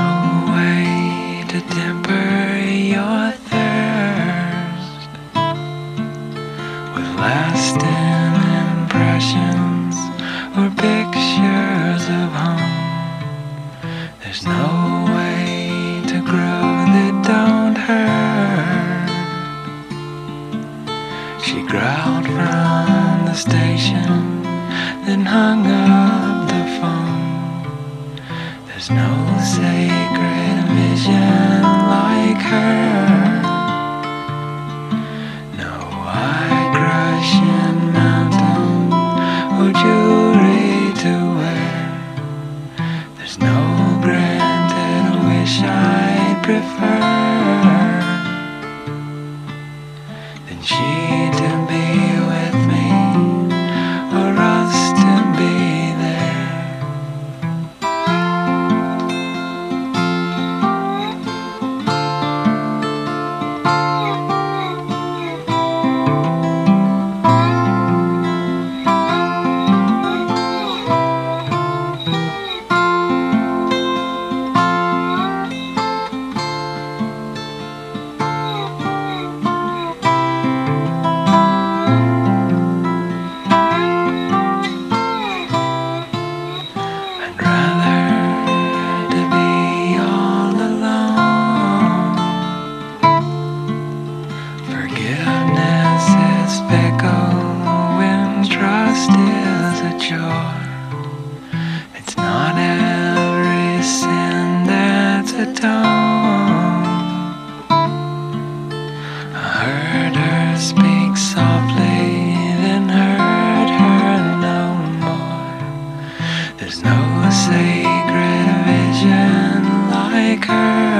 no way to temper your thirst with lasting impressions or pictures of home. There's no way to grow that don't hurt. She growled from the station, then hung up the phone. There's no sacred vision like her, no eye-crushing mountain or jewelry to wear. There's no granted wish I'd prefer than she to be with me or us to be there. It's not every sin that's atoned. I heard her speak softly, then heard her no more. There's no sacred vision like her.